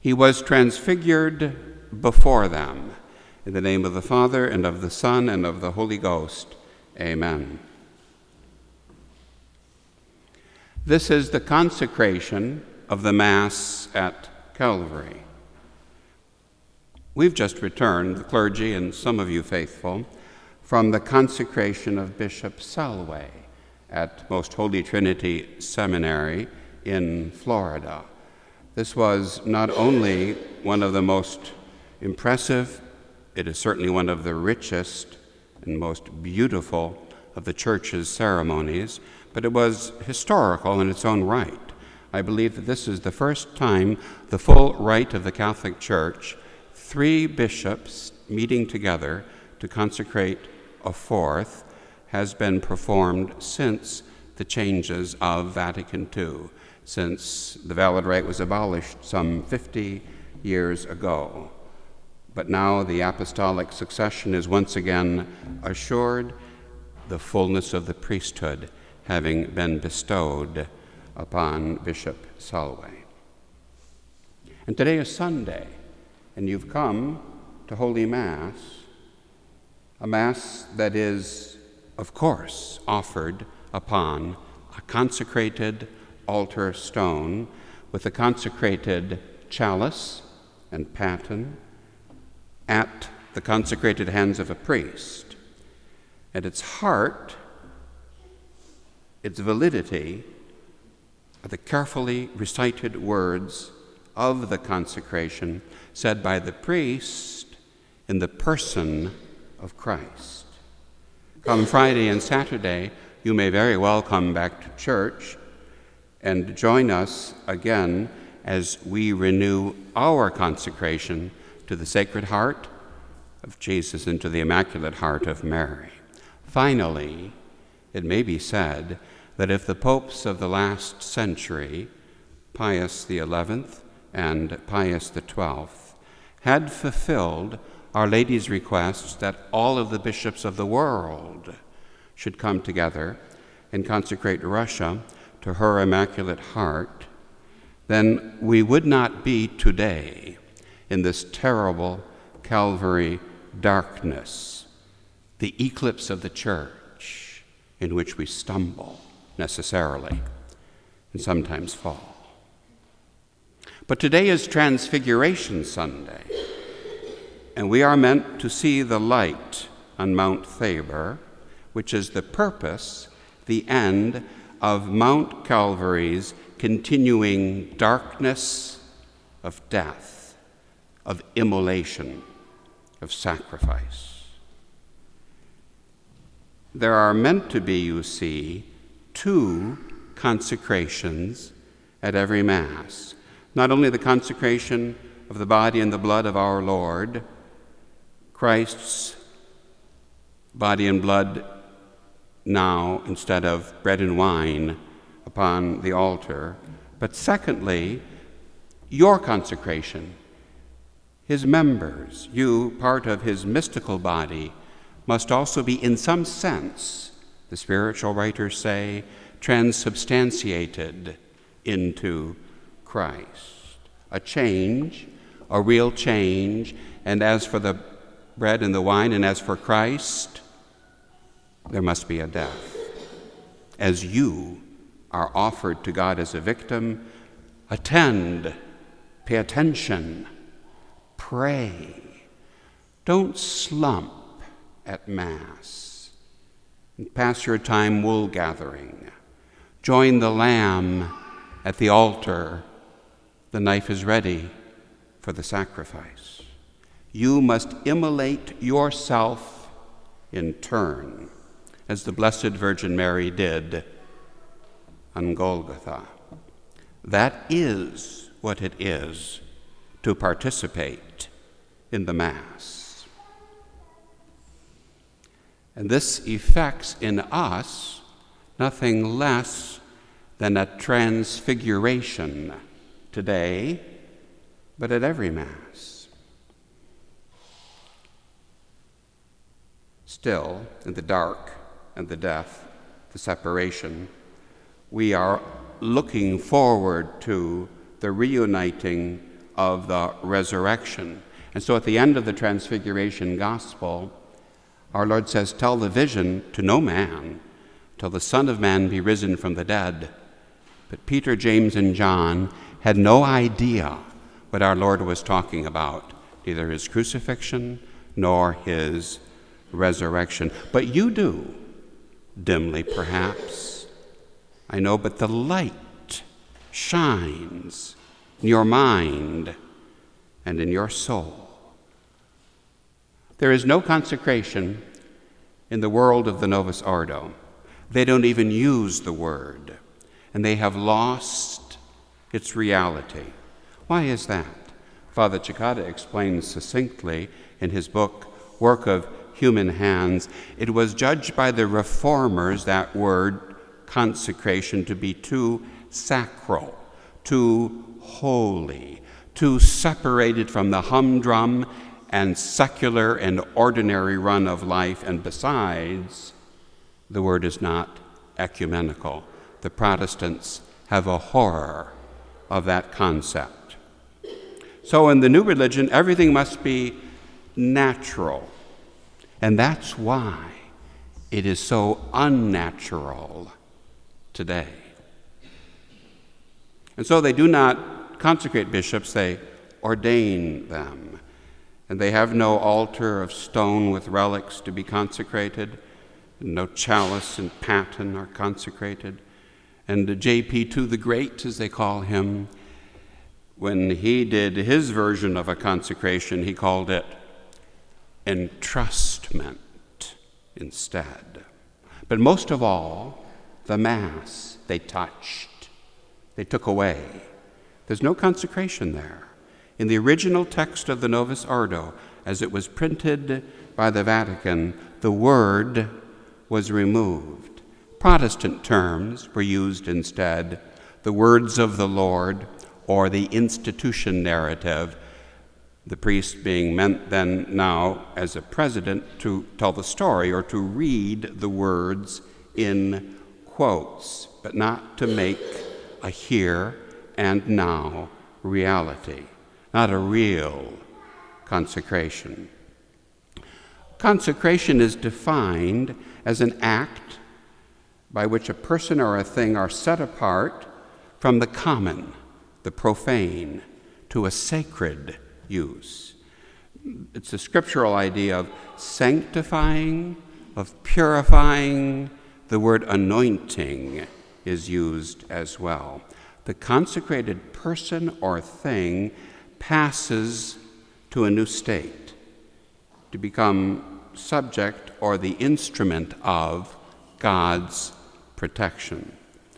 He was transfigured before them. In the name of the Father, and of the Son, and of the Holy Ghost. Amen. This is the consecration of the Mass at Calvary. We've just returned, the clergy and some of you faithful, from the consecration of Bishop Salway at Most Holy Trinity Seminary in Florida. This was not only one of the most impressive, it is certainly one of the richest and most beautiful of the Church's ceremonies, but it was historical in its own right. I believe that this is the first time the full rite of the Catholic Church, 3 bishops meeting together to consecrate a fourth, has been performed since the changes of Vatican II, since the valid rite was abolished some 50 years ago. But now the apostolic succession is once again assured, the fullness of the priesthood having been bestowed upon Bishop Salway. And today is Sunday, and you've come to Holy Mass, a Mass that is, of course, offered upon a consecrated altar stone with a consecrated chalice and paten at the consecrated hands of a priest. At its heart, its validity, are the carefully recited words of the consecration said by the priest in the person of Christ. Come Friday and Saturday, you may very well come back to church and join us again as we renew our consecration to the Sacred Heart of Jesus and to the Immaculate Heart of Mary. Finally, it may be said that if the popes of the last century, Pius XI and Pius XII, had fulfilled Our Lady's request that all of the bishops of the world should come together and consecrate Russia to her Immaculate Heart, then we would not be today in this terrible Calvary darkness, the eclipse of the Church in which we stumble necessarily and sometimes fall. But today is Transfiguration Sunday, and we are meant to see the light on Mount Tabor, which is the purpose, the end of Mount Calvary's continuing darkness of death, of immolation, of sacrifice. There are meant to be, you see, 2 consecrations at every Mass. Not only the consecration of the body and the blood of our Lord, Christ's body and blood now instead of bread and wine upon the altar, but secondly, your consecration, his members, you, part of his mystical body, must also be in some sense, the spiritual writers say, transubstantiated into Christ. A change, a real change, and as for the bread and the wine, and as for Christ, there must be a death. As you are offered to God as a victim, attend, pay attention, pray. Don't slump at Mass and pass your time wool gathering. Join the Lamb at the altar. The knife is ready for the sacrifice. You must immolate yourself in turn, as the Blessed Virgin Mary did on Golgotha. That is what it is to participate in the Mass. And this effects in us nothing less than a transfiguration today, but at every Mass. Still, in the dark and the death, the separation, we are looking forward to the reuniting of the resurrection. And so at the end of the Transfiguration Gospel, our Lord says, "Tell the vision to no man till the Son of Man be risen from the dead." But Peter, James, and John had no idea what our Lord was talking about, neither his crucifixion nor his resurrection. But you do, dimly perhaps. I know, but the light shines in your mind and in your soul. There is no consecration in the world of the Novus Ordo. They don't even use the word, and they have lost its reality. Why is that? Father Cekada explains succinctly in his book, Work of Human Hands. It was judged by the reformers, that word consecration, to be too sacral, too holy, too separated from the humdrum and secular and ordinary run of life, and besides, the word is not ecumenical. The Protestants have a horror of that concept. So in the new religion, everything must be natural, and that's why it is so unnatural today. And so they do not consecrate bishops, they ordain them. And they have no altar of stone with relics to be consecrated, and no chalice and paten are consecrated. And J.P. II the Great, as they call him, when he did his version of a consecration, he called it entrustment instead. But most of all, the Mass they touched, they took away. There's no consecration there. In the original text of the Novus Ordo, as it was printed by the Vatican, the word was removed. Protestant terms were used instead, the words of the Lord or the institution narrative, the priest being meant then now as a president to tell the story or to read the words in quotes, but not to make a here and now reality. Not a real consecration. Consecration is defined as an act by which a person or a thing are set apart from the common, the profane, to a sacred use. It's a scriptural idea of sanctifying, of purifying. The word anointing is used as well. The consecrated person or thing passes to a new state, to become subject or the instrument of God's protection.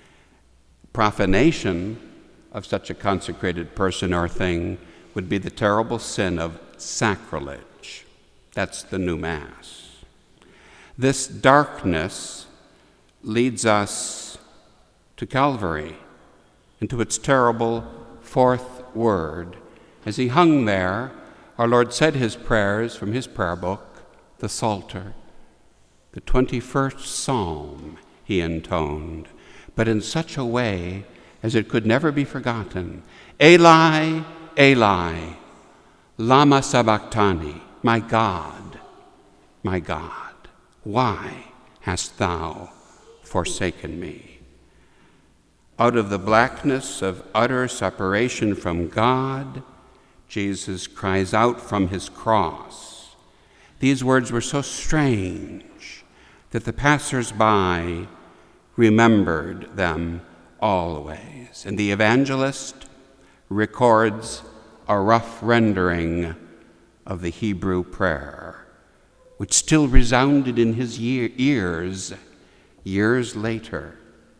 Profanation of such a consecrated person or thing would be the terrible sin of sacrilege. That's the new Mass. This darkness leads us to Calvary and to its terrible fourth word. As he hung there, our Lord said his prayers from his prayer book, the Psalter. The 21st Psalm he intoned, but in such a way as it could never be forgotten. Eli, Eli, lama sabachthani, my God, why hast thou forsaken me? Out of the blackness of utter separation from God, Jesus cries out from his cross. These words were so strange that the passers-by remembered them always. And the evangelist records a rough rendering of the Hebrew prayer, which still resounded in his ears years later.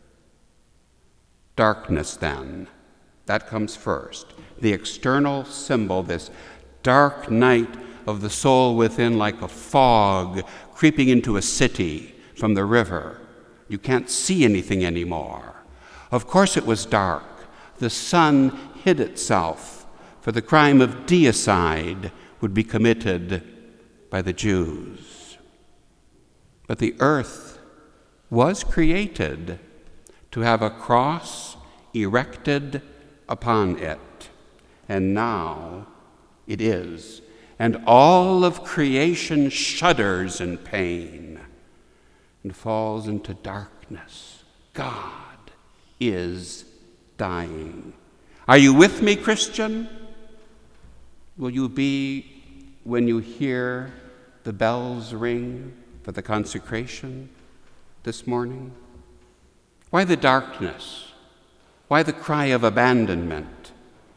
Darkness, then, that comes first. The external symbol, this dark night of the soul within, like a fog creeping into a city from the river. You can't see anything anymore. Of course it was dark. The sun hid itself, for the crime of deicide would be committed by the Jews. But the earth was created to have a cross erected upon it. and now it is. And all of creation shudders in pain and falls into darkness. God is dying. Are you with me, Christian? Will you be when you hear the bells ring for the consecration this morning? Why the darkness? Why the cry of abandonment?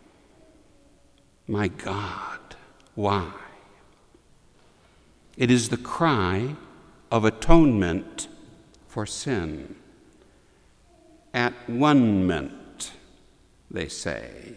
My God, why? It is the cry of atonement for sin. At one ment, they say.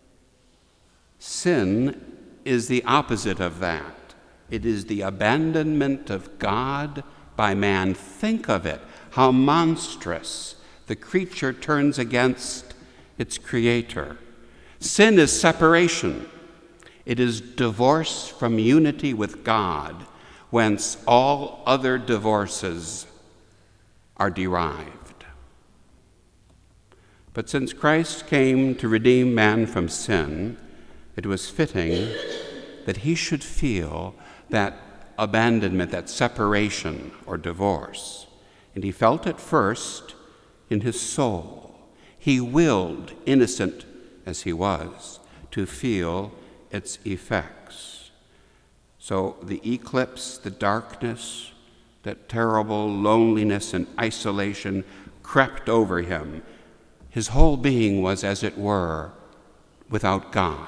Sin is the opposite of that. It is the abandonment of God by man. Think of it, how monstrous. The creature turns against its creator. Sin is separation. It is divorce from unity with God, whence all other divorces are derived. But since Christ came to redeem man from sin, it was fitting that he should feel that abandonment, that separation or divorce. And he felt it first in his soul. He willed, innocent as he was, to feel its effects. So the eclipse, the darkness, that terrible loneliness and isolation crept over him. His whole being was, as it were, without God.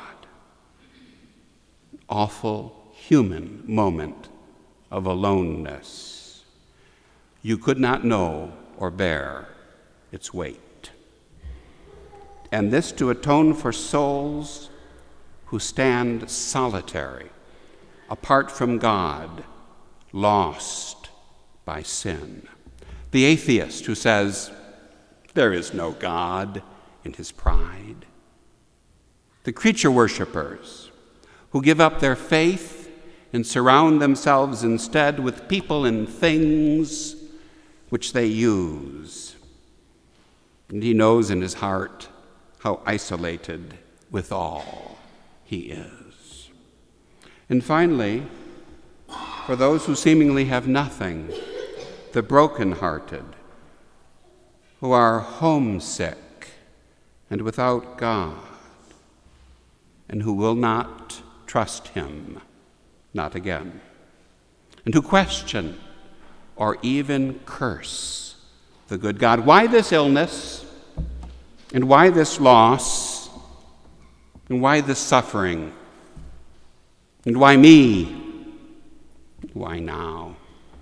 Awful human moment of aloneness. You could not know or bear its weight. And this to atone for souls who stand solitary, apart from God, lost by sin. The atheist who says, there is no God, in his pride. The creature worshipers who give up their faith and surround themselves instead with people and things which they use. And he knows in his heart how isolated withal he is. And finally, for those who seemingly have nothing, the brokenhearted, who are homesick and without God, and who will not trust him, not again, and who question or even curse the good God. Why this illness? And why this loss? And why this suffering? And why me? Why now?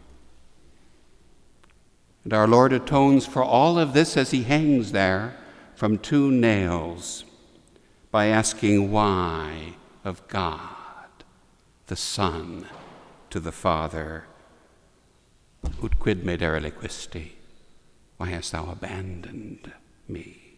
And our Lord atones for all of this as he hangs there from 2 nails by asking why of God, the Son, to the Father. Ut quid me dereliquisti? Why hast thou abandoned me?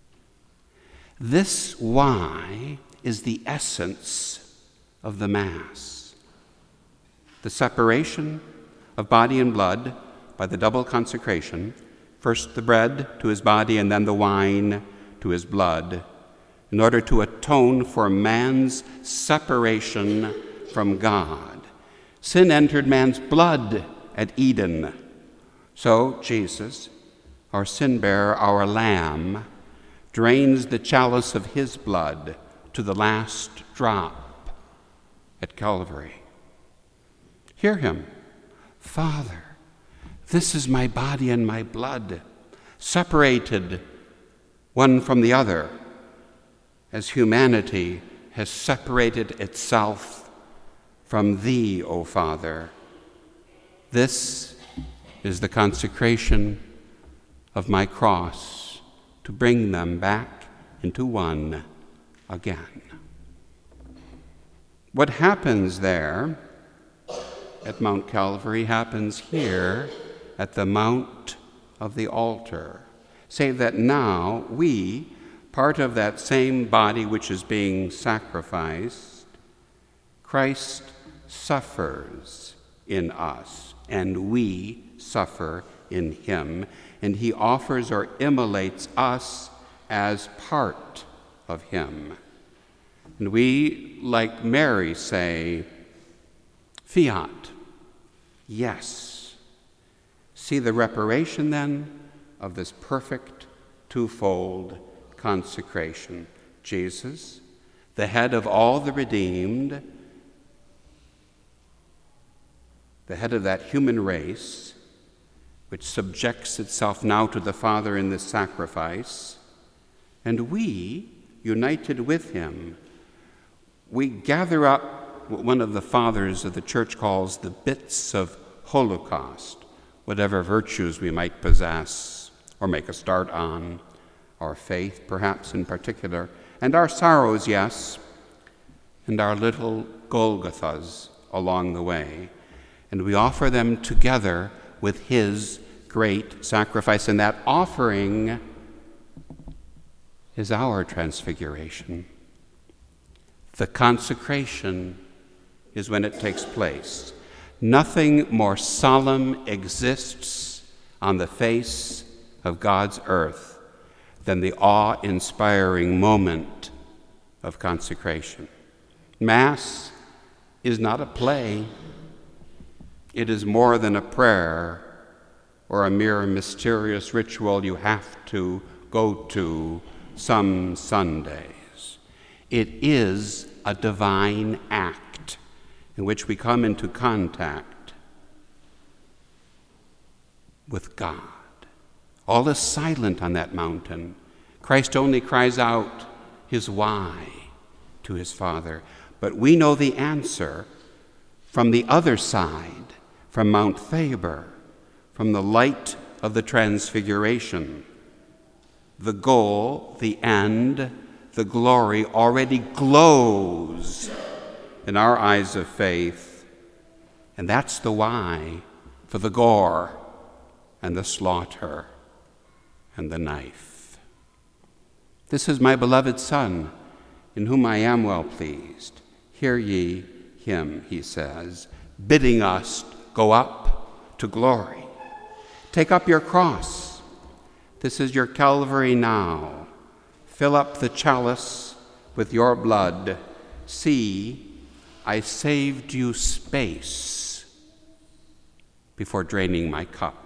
This why is the essence of the Mass. The separation of body and blood by the double consecration, first the bread to his body and then the wine to his blood, in order to atone for man's separation from God. Sin entered man's blood at Eden. So Jesus, our sin-bearer, our lamb, drains the chalice of his blood to the last drop at Calvary. Hear him. Father, this is my body and my blood, separated one from the other, as humanity has separated itself from thee, O Father. This is the consecration of my cross, to bring them back into one again. What happens there at Mount Calvary happens here at the Mount of the altar, save that now we, part of that same body which is being sacrificed, Christ suffers in us, and we suffer in him, and he offers or immolates us as part of him. And we, like Mary, say, fiat, yes. See the reparation, then, of this perfect twofold consecration. Jesus, the head of all the redeemed, the head of that human race, which subjects itself now to the Father in this sacrifice, and we, united with him, we gather up what one of the fathers of the church calls the bits of Holocaust, whatever virtues we might possess or make a start on, our faith perhaps in particular, and our sorrows, yes, and our little Golgothas along the way. And we offer them together with his great sacrifice. And that offering is our transfiguration. The consecration is when it takes place. Nothing more solemn exists on the face of God's earth than the awe-inspiring moment of consecration. Mass is not a play. It is more than a prayer or a mere mysterious ritual you have to go to some Sundays. It is a divine act in which we come into contact with God. All is silent on that mountain. Christ only cries out his why to his Father. But we know the answer from the other side, from Mount Tabor, from the light of the Transfiguration. The goal, the end, the glory already glows in our eyes of faith. And that's the why for the gore and the slaughter and the knife. This is my beloved Son, in whom I am well pleased. Hear ye him, he says, bidding us go up to glory. Take up your cross. This is your Calvary now. Fill up the chalice with your blood. See, I saved you space before draining my cup.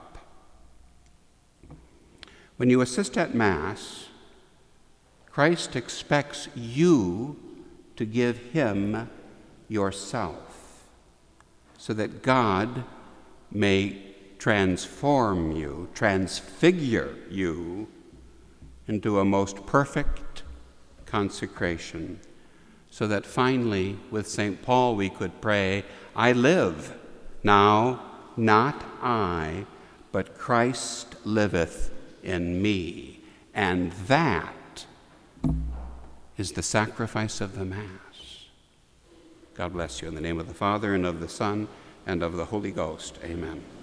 When you assist at Mass, Christ expects you to give him yourself, so that God may transform you, transfigure you into a most perfect consecration, so that finally, with St. Paul, we could pray, I live, now not I, but Christ liveth in me. And that is the sacrifice of the Mass. God bless you. In the name of the Father, and of the Son, and of the Holy Ghost. Amen.